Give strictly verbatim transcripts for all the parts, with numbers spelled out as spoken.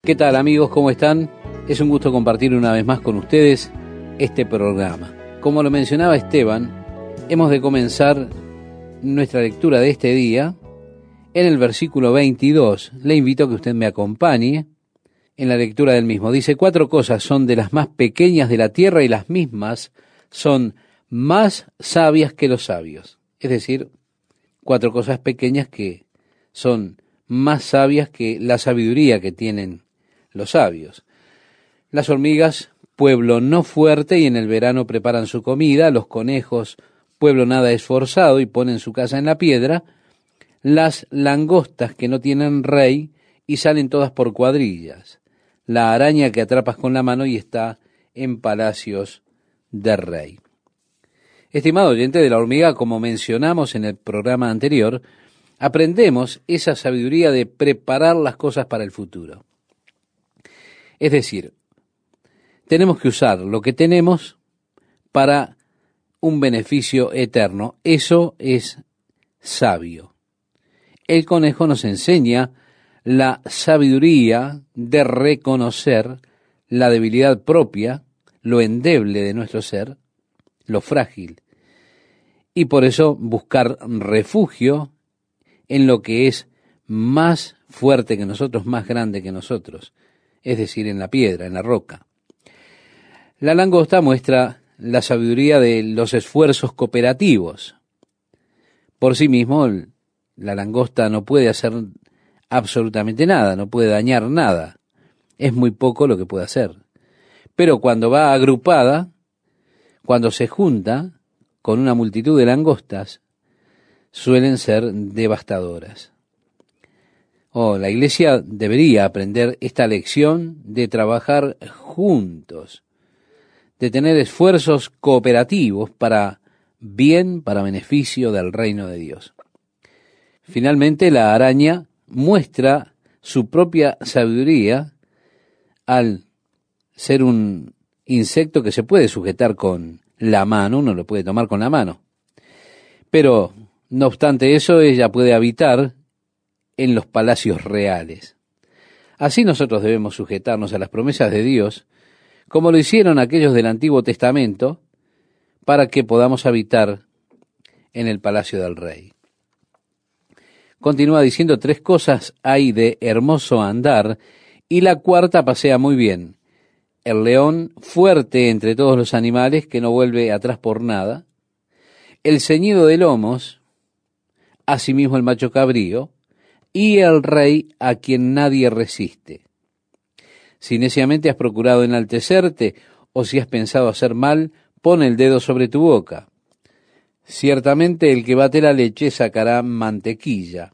¿Qué tal, amigos? ¿Cómo están? Es un gusto compartir una vez más con ustedes este programa. Como lo mencionaba Esteban, hemos de comenzar nuestra lectura de este día en el versículo veintidós. Le invito a que usted me acompañe en la lectura del mismo. Dice: cuatro cosas son de las más pequeñas de la tierra y las mismas son más sabias que los sabios. Es decir, cuatro cosas pequeñas que son más sabias que la sabiduría que tienen los sabios. Las hormigas, pueblo no fuerte, y en el verano preparan su comida. Los conejos, pueblo nada esforzado, y ponen su casa en la piedra. Las langostas, que no tienen rey y salen todas por cuadrillas. La araña, que atrapas con la mano y está en palacios de rey. Estimado oyente, de la hormiga, como mencionamos en el programa anterior, aprendemos esa sabiduría de preparar las cosas para el futuro. Es decir, tenemos que usar lo que tenemos para un beneficio eterno. Eso es sabio. El conejo nos enseña la sabiduría de reconocer la debilidad propia, lo endeble de nuestro ser, lo frágil, y por eso buscar refugio en lo que es más fuerte que nosotros, más grande que nosotros, es decir, en la piedra, en la roca. La langosta muestra la sabiduría de los esfuerzos cooperativos. Por sí mismo, la langosta no puede hacer absolutamente nada, no puede dañar nada. Es muy poco lo que puede hacer. Pero cuando va agrupada, cuando se junta con una multitud de langostas, suelen ser devastadoras. Oh, la iglesia debería aprender esta lección de trabajar juntos, de tener esfuerzos cooperativos para bien, para beneficio del reino de Dios. Finalmente, la araña muestra su propia sabiduría al ser un insecto que se puede sujetar con la mano, uno lo puede tomar con la mano. Pero, no obstante eso, ella puede habitar en los palacios reales. Así nosotros debemos sujetarnos a las promesas de Dios, como lo hicieron aquellos del Antiguo Testamento, para que podamos habitar en el palacio del rey. Continúa diciendo: tres cosas hay de hermoso andar, y la cuarta pasea muy bien. El león, fuerte entre todos los animales, que no vuelve atrás por nada. El ceñido de lomos, asimismo el macho cabrío, y el rey a quien nadie resiste. Si neciamente has procurado enaltecerte, o si has pensado hacer mal, pon el dedo sobre tu boca. Ciertamente el que bate la leche sacará mantequilla,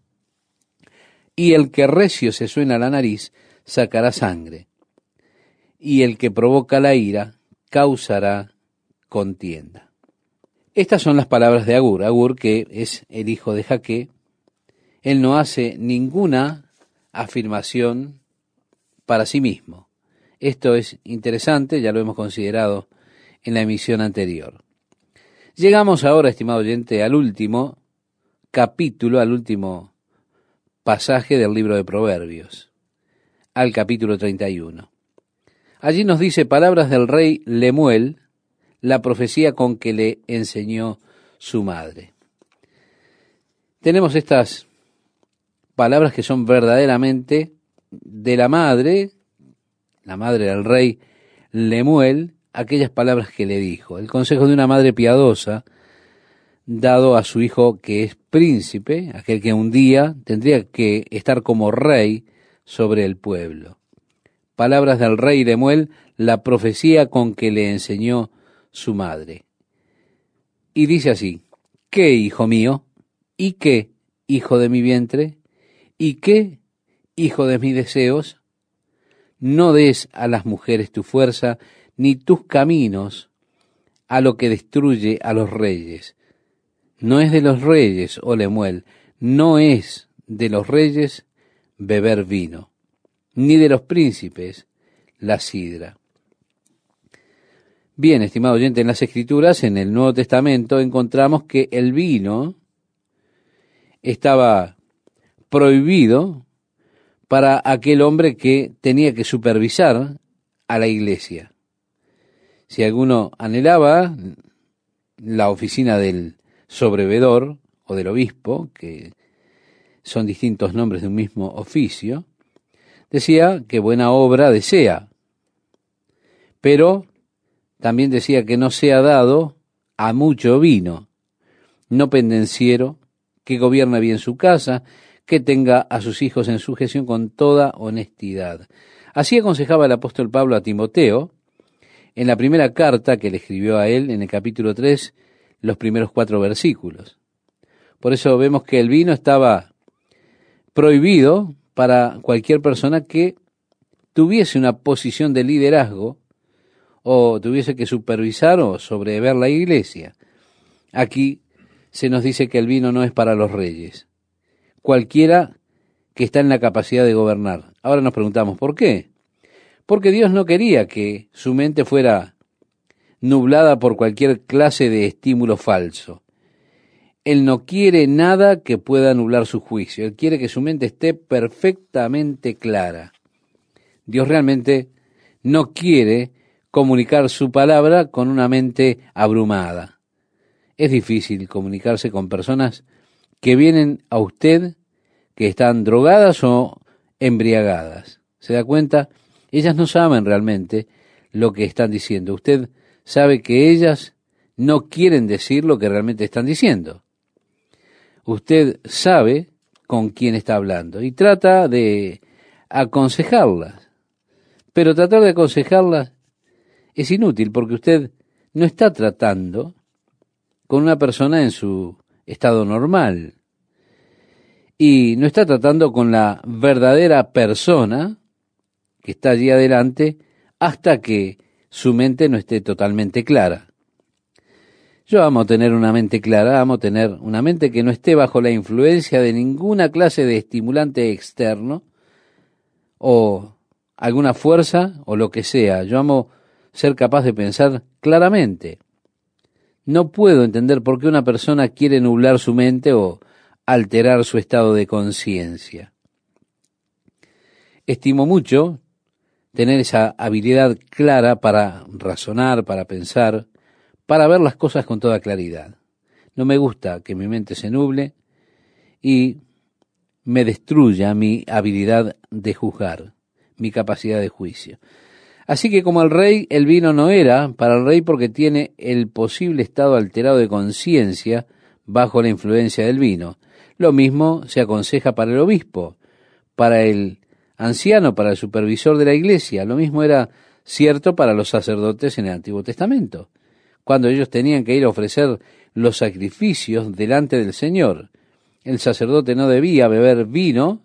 y el que recio se suena la nariz sacará sangre, y el que provoca la ira causará contienda. Estas son las palabras de Agur. Agur, que es el hijo de Jaque, él no hace ninguna afirmación para sí mismo. Esto es interesante, ya lo hemos considerado en la emisión anterior. Llegamos ahora, estimado oyente, al último capítulo, al último pasaje del libro de Proverbios, al capítulo treinta y uno. Allí nos dice: palabras del rey Lemuel, la profecía con que le enseñó su madre. Tenemos estas palabras que son verdaderamente de la madre, la madre del rey Lemuel, aquellas palabras que le dijo, el consejo de una madre piadosa, dado a su hijo que es príncipe, aquel que un día tendría que estar como rey sobre el pueblo. Palabras del rey Lemuel, la profecía con que le enseñó su madre. Y dice así: ¿qué, hijo mío? ¿Y qué, hijo de mi vientre? ¿Y qué, hijo de mis deseos? No des a las mujeres tu fuerza, ni tus caminos a lo que destruye a los reyes. No es de los reyes, oh Lemuel, no es de los reyes beber vino, ni de los príncipes la sidra. Bien, estimado oyente, en las Escrituras, en el Nuevo Testamento, encontramos que el vino estaba prohibido para aquel hombre que tenía que supervisar a la iglesia. Si alguno anhelaba la oficina del sobrevedor o del obispo, que son distintos nombres de un mismo oficio, decía que buena obra desea, pero también decía que no sea dado a mucho vino, no pendenciero, que gobierna bien su casa, que tenga a sus hijos en sujeción con toda honestidad. Así aconsejaba el apóstol Pablo a Timoteo, en la primera carta que le escribió a él, en el capítulo tres, los primeros cuatro versículos. Por eso vemos que el vino estaba prohibido para cualquier persona que tuviese una posición de liderazgo o tuviese que supervisar o sobrever la iglesia. Aquí se nos dice que el vino no es para los reyes, cualquiera que está en la capacidad de gobernar. Ahora nos preguntamos, ¿por qué? Porque Dios no quería que su mente fuera nublada por cualquier clase de estímulo falso. Él no quiere nada que pueda nublar su juicio. Él quiere que su mente esté perfectamente clara. Dios realmente no quiere comunicar su palabra con una mente abrumada. Es difícil comunicarse con personas que vienen a usted que están drogadas o embriagadas. ¿Se da cuenta? Ellas no saben realmente lo que están diciendo. Usted sabe que ellas no quieren decir lo que realmente están diciendo. Usted sabe con quién está hablando y trata de aconsejarlas. Pero tratar de aconsejarlas es inútil porque usted no está tratando con una persona en su estado normal y no está tratando con la verdadera persona que está allí adelante hasta que su mente no esté totalmente clara. Yo amo tener una mente clara, amo tener una mente que no esté bajo la influencia de ninguna clase de estimulante externo o alguna fuerza o lo que sea. Yo amo ser capaz de pensar claramente. No puedo entender por qué una persona quiere nublar su mente o alterar su estado de conciencia. Estimo mucho tener esa habilidad clara para razonar, para pensar, para ver las cosas con toda claridad. No me gusta que mi mente se nuble y me destruya mi habilidad de juzgar, mi capacidad de juicio. Así que como el rey, el vino no era para el rey porque tiene el posible estado alterado de conciencia bajo la influencia del vino. Lo mismo se aconseja para el obispo, para el anciano, para el supervisor de la iglesia. Lo mismo era cierto para los sacerdotes en el Antiguo Testamento, cuando ellos tenían que ir a ofrecer los sacrificios delante del Señor. El sacerdote no debía beber vino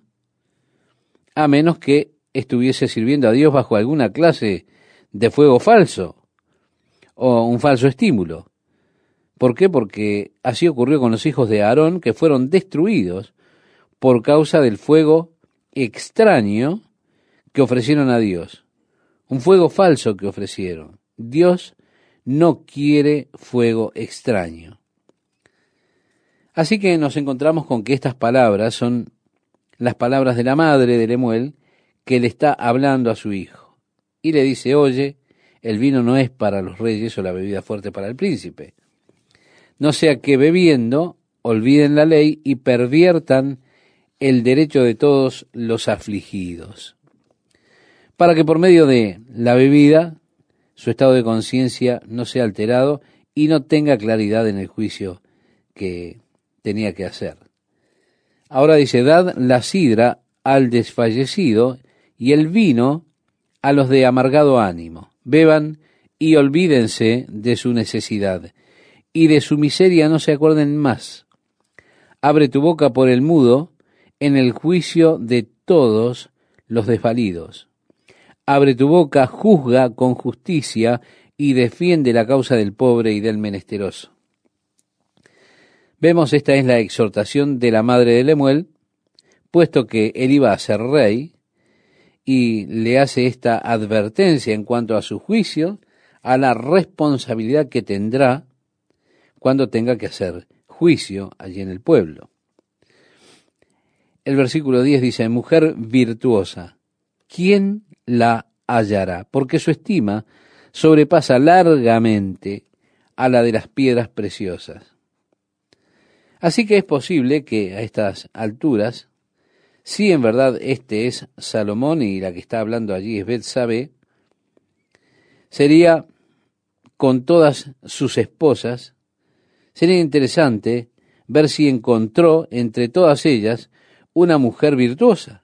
a menos que estuviese sirviendo a Dios bajo alguna clase de fuego falso o un falso estímulo. ¿Por qué? Porque así ocurrió con los hijos de Aarón, que fueron destruidos por causa del fuego extraño que ofrecieron a Dios. Un fuego falso que ofrecieron. Dios no quiere fuego extraño. Así que nos encontramos con que estas palabras son las palabras de la madre de Lemuel que le está hablando a su hijo. Y le dice, oye, el vino no es para los reyes o la bebida fuerte para el príncipe. No sea que bebiendo olviden la ley y perviertan el derecho de todos los afligidos. Para que por medio de la bebida su estado de conciencia no sea alterado y no tenga claridad en el juicio que tenía que hacer. Ahora dice, dad la sidra al desfallecido y el vino a los de amargado ánimo. Beban y olvídense de su necesidad, y de su miseria no se acuerden más. Abre tu boca por el mudo en el juicio de todos los desvalidos. Abre tu boca, juzga con justicia y defiende la causa del pobre y del menesteroso. Vemos, esta es la exhortación de la madre de Lemuel, puesto que él iba a ser rey, y le hace esta advertencia en cuanto a su juicio, a la responsabilidad que tendrá cuando tenga que hacer juicio allí en el pueblo. el versículo diez dice, mujer virtuosa, ¿quién la hallará? Porque su estima sobrepasa largamente a la de las piedras preciosas. Así que es posible que a estas alturas, si en verdad este es Salomón y la que está hablando allí es Betsabé, sería con todas sus esposas, sería interesante ver si encontró entre todas ellas una mujer virtuosa,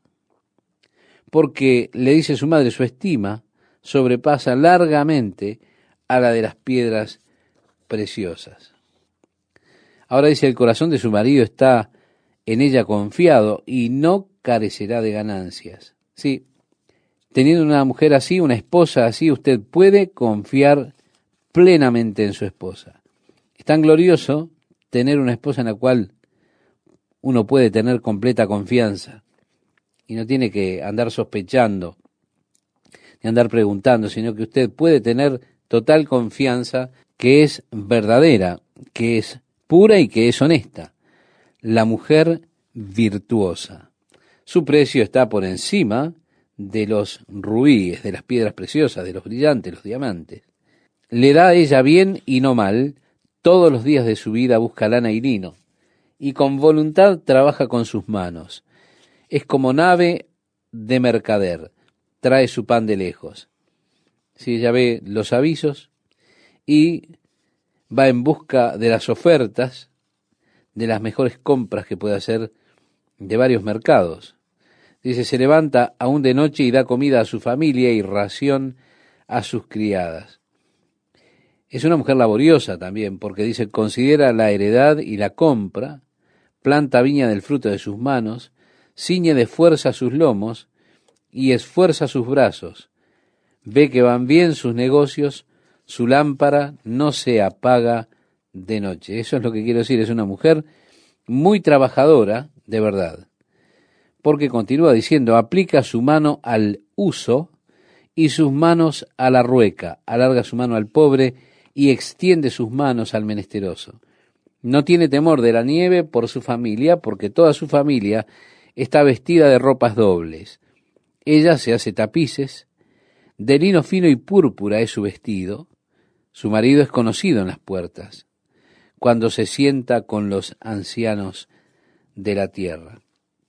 porque le dice su madre, su estima sobrepasa largamente a la de las piedras preciosas. Ahora dice, el corazón de su marido está en ella confiado y no carecerá de ganancias. Sí, teniendo una mujer así, una esposa así, usted puede confiar plenamente en su esposa. Es tan glorioso tener una esposa en la cual uno puede tener completa confianza y no tiene que andar sospechando ni andar preguntando, sino que usted puede tener total confianza que es verdadera, que es pura y que es honesta. La mujer virtuosa. Su precio está por encima de los rubíes, de las piedras preciosas, de los brillantes, los diamantes. Le da a ella bien y no mal, todos los días de su vida busca lana y lino, y con voluntad trabaja con sus manos. Es como nave de mercader, trae su pan de lejos. Si ella ve los avisos y va en busca de las ofertas, de las mejores compras que puede hacer de varios mercados. Dice, se levanta aún de noche y da comida a su familia y ración a sus criadas. Es una mujer laboriosa también, porque dice, considera la heredad y la compra, planta viña del fruto de sus manos, ciñe de fuerza sus lomos y esfuerza sus brazos. Ve que van bien sus negocios, su lámpara no se apaga de noche. Eso es lo que quiero decir, es una mujer muy trabajadora, de verdad. Porque continúa diciendo, aplica su mano al uso y sus manos a la rueca, alarga su mano al pobre y extiende sus manos al menesteroso. No tiene temor de la nieve por su familia, porque toda su familia está vestida de ropas dobles. Ella se hace tapices, de lino fino y púrpura es su vestido. Su marido es conocido en las puertas, cuando se sienta con los ancianos de la tierra.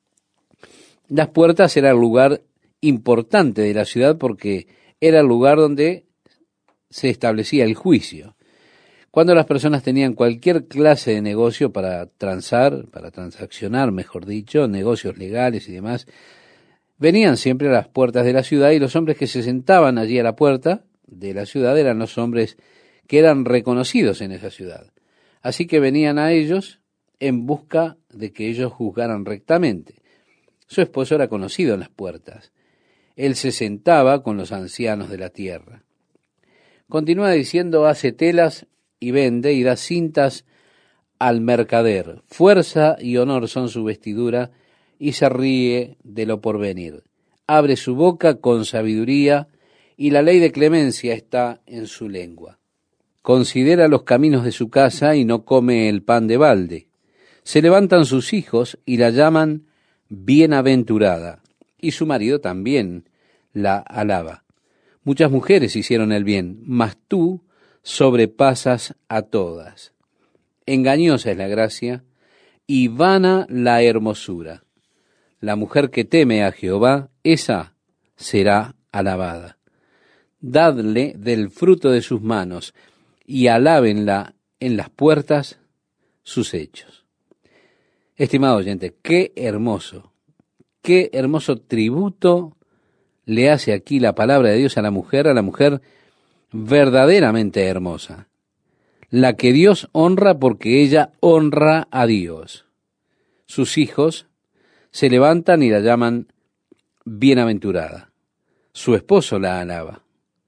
Las puertas era el lugar importante de la ciudad porque era el lugar donde se establecía el juicio. Cuando las personas tenían cualquier clase de negocio para transar, para transaccionar, mejor dicho, negocios legales y demás, venían siempre a las puertas de la ciudad y los hombres que se sentaban allí a la puerta de la ciudad eran los hombres que eran reconocidos en esa ciudad. Así que venían a ellos en busca de que ellos juzgaran rectamente. Su esposo era conocido en las puertas. Él se sentaba con los ancianos de la tierra. Continúa diciendo, hace telas y vende y da cintas al mercader. Fuerza y honor son su vestidura y se ríe de lo porvenir. Abre su boca con sabiduría y la ley de clemencia está en su lengua. Considera los caminos de su casa y no come el pan de balde. Se levantan sus hijos y la llaman bienaventurada, y su marido también la alaba. Muchas mujeres hicieron el bien, mas tú sobrepasas a todas. Engañosa es la gracia y vana la hermosura. La mujer que teme a Jehová, esa será alabada. Dadle del fruto de sus manos y alábenla en las puertas sus hechos. Estimado oyente, qué hermoso, qué hermoso tributo le hace aquí la palabra de Dios a la mujer, a la mujer verdaderamente hermosa, la que Dios honra porque ella honra a Dios. Sus hijos se levantan y la llaman bienaventurada. Su esposo la alaba.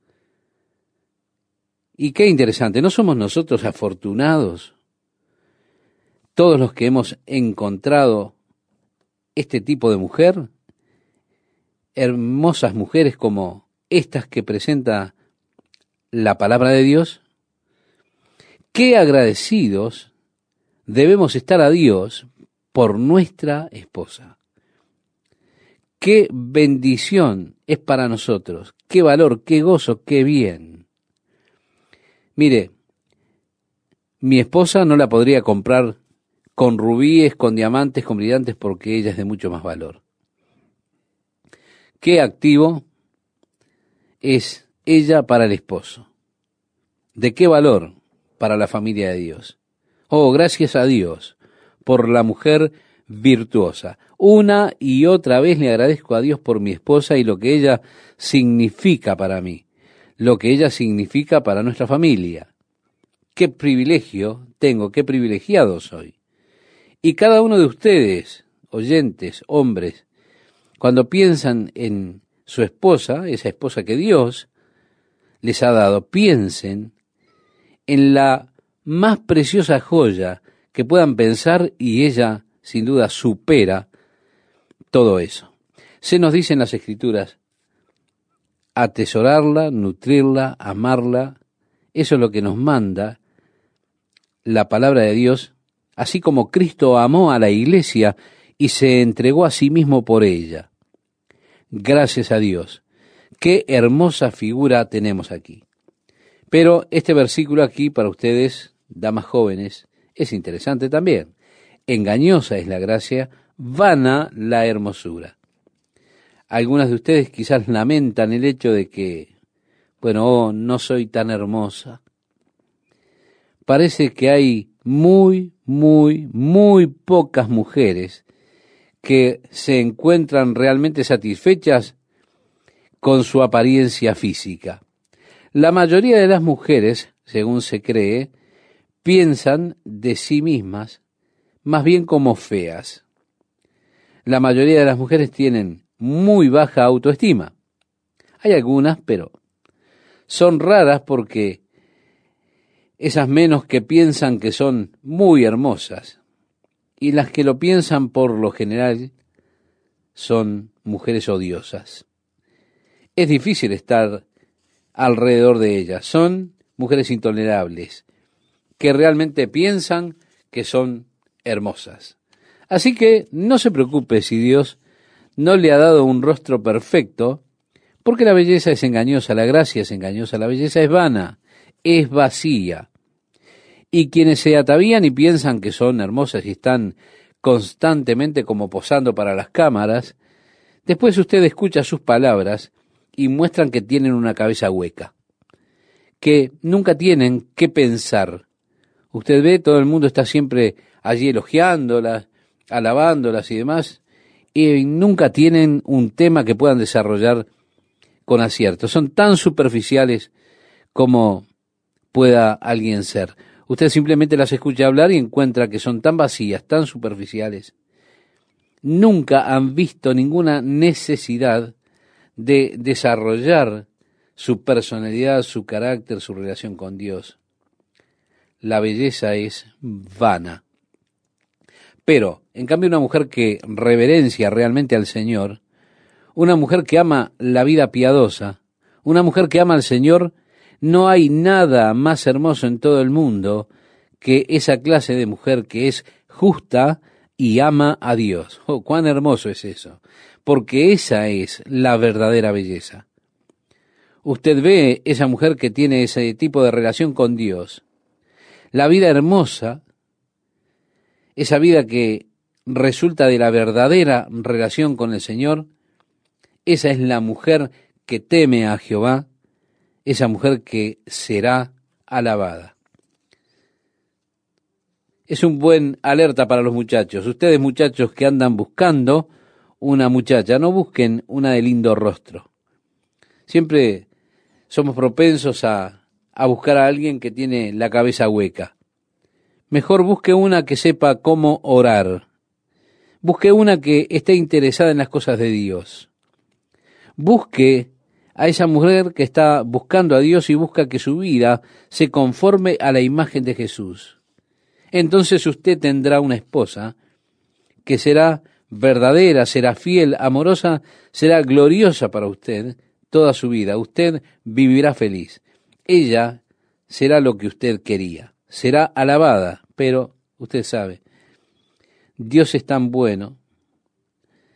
Y qué interesante, ¿no somos nosotros afortunados? Todos los que hemos encontrado este tipo de mujer, hermosas mujeres como estas que presenta la palabra de Dios, qué agradecidos debemos estar a Dios por nuestra esposa. qué bendición es para nosotros, qué valor, qué gozo, qué bien. Mire, mi esposa no la podría comprar con rubíes, con diamantes, con brillantes, porque ella es de mucho más valor. Qué activo es ella para el esposo. ¿De qué valor para la familia de Dios? Oh, gracias a Dios por la mujer virtuosa. Una y otra vez le agradezco a Dios por mi esposa y lo que ella significa para mí, lo que ella significa para nuestra familia. Qué privilegio tengo, qué privilegiado soy. Y cada uno de ustedes, oyentes, hombres, cuando piensan en su esposa, esa esposa que Dios les ha dado, piensen en la más preciosa joya que puedan pensar, y ella sin duda supera todo eso. Se nos dice en las Escrituras, atesorarla, nutrirla, amarla, eso es lo que nos manda la palabra de Dios, así como Cristo amó a la iglesia y se entregó a sí mismo por ella. Gracias a Dios. Qué hermosa figura tenemos aquí. Pero este versículo aquí para ustedes, damas jóvenes, es interesante también. Engañosa es la gracia, vana la hermosura. Algunas de ustedes quizás lamentan el hecho de que, bueno, oh, no soy tan hermosa. Parece que hay muy, muy, muy pocas mujeres que se encuentran realmente satisfechas con su apariencia física. La mayoría de las mujeres, según se cree, piensan de sí mismas más bien como feas. La mayoría de las mujeres tienen muy baja autoestima. Hay algunas, pero son raras porque esas menos que piensan que son muy hermosas, y las que lo piensan por lo general son mujeres odiosas. Es difícil estar alrededor de ellas. Son mujeres intolerables, que realmente piensan que son hermosas. Así que no se preocupe si Dios no le ha dado un rostro perfecto, porque la belleza es engañosa, la gracia es engañosa, la belleza es vana, es vacía. Y quienes se atavían y piensan que son hermosas y están constantemente como posando para las cámaras, después usted escucha sus palabras y muestran que tienen una cabeza hueca, que nunca tienen qué pensar. Usted ve, todo el mundo está siempre allí elogiándolas, alabándolas y demás, y nunca tienen un tema que puedan desarrollar con acierto. Son tan superficiales como pueda alguien ser. Usted simplemente las escucha hablar y encuentra que son tan vacías, tan superficiales. Nunca han visto ninguna necesidad de desarrollar su personalidad, su carácter, su relación con Dios. La belleza es vana. Pero, en cambio, una mujer que reverencia realmente al Señor, una mujer que ama la vida piadosa, una mujer que ama al Señor, no hay nada más hermoso en todo el mundo que esa clase de mujer que es justa y ama a Dios. Oh, cuán hermoso es eso, porque esa es la verdadera belleza. Usted ve esa mujer que tiene ese tipo de relación con Dios. La vida hermosa, esa vida que resulta de la verdadera relación con el Señor, esa es la mujer que teme a Jehová, esa mujer que será alabada. Es un buen alerta para los muchachos. Ustedes, muchachos que andan buscando una muchacha, no busquen una de lindo rostro. Siempre somos propensos a, a buscar a alguien que tiene la cabeza hueca. Mejor busque una que sepa cómo orar. Busque una que esté interesada en las cosas de Dios. Busque a esa mujer que está buscando a Dios y busca que su vida se conforme a la imagen de Jesús. Entonces usted tendrá una esposa que será verdadera, será fiel, amorosa, será gloriosa para usted toda su vida. Usted vivirá feliz. Ella será lo que usted quería. Será alabada, pero usted sabe, Dios es tan bueno.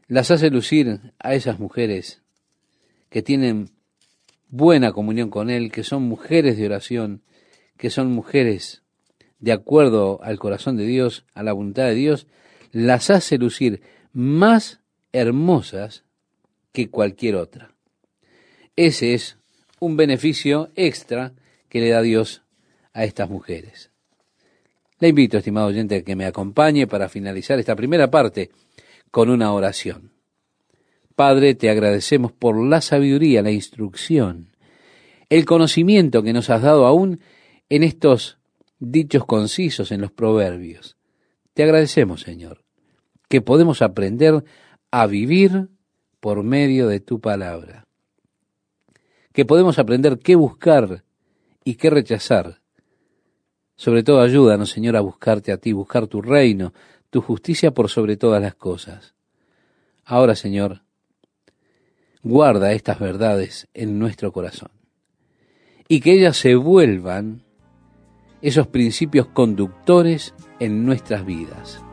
las hace lucir a esas mujeres que tienen buena comunión con Él, que son mujeres de oración, que son mujeres de acuerdo al corazón de Dios, a la voluntad de Dios, las hace lucir más hermosas que cualquier otra. Ese es un beneficio extra que le da Dios a estas mujeres. Le invito, estimado oyente, a que me acompañe para finalizar esta primera parte con una oración. Padre, te agradecemos por la sabiduría, la instrucción, el conocimiento que nos has dado aún en estos dichos concisos en los proverbios. Te agradecemos, Señor, que podemos aprender a vivir por medio de tu palabra, que podemos aprender qué buscar y qué rechazar. Sobre todo, ayúdanos, Señor, a buscarte a ti, buscar tu reino, tu justicia por sobre todas las cosas. Ahora, Señor, guarda estas verdades en nuestro corazón y que ellas se vuelvan esos principios conductores en nuestras vidas.